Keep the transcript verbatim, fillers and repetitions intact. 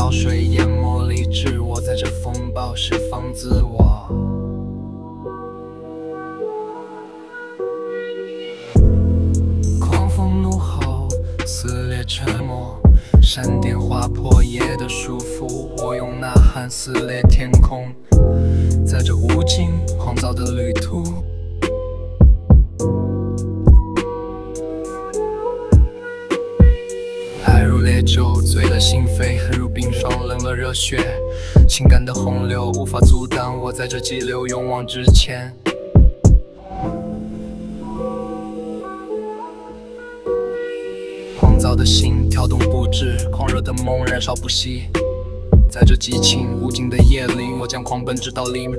潮水淹没理智，我在这风暴释放自我。狂风怒吼，撕裂沉默，闪电划破夜的束缚，我用呐喊撕裂天空，在这无尽狂躁的旅途。爱如烈酒，醉了心扉；恨如冰霜，冷了热血。情感的洪流无法阻挡我在这激流勇往直前。狂躁的心跳动不止，狂热的梦燃烧不息。在这激情无尽的夜里，我将狂奔直到黎明。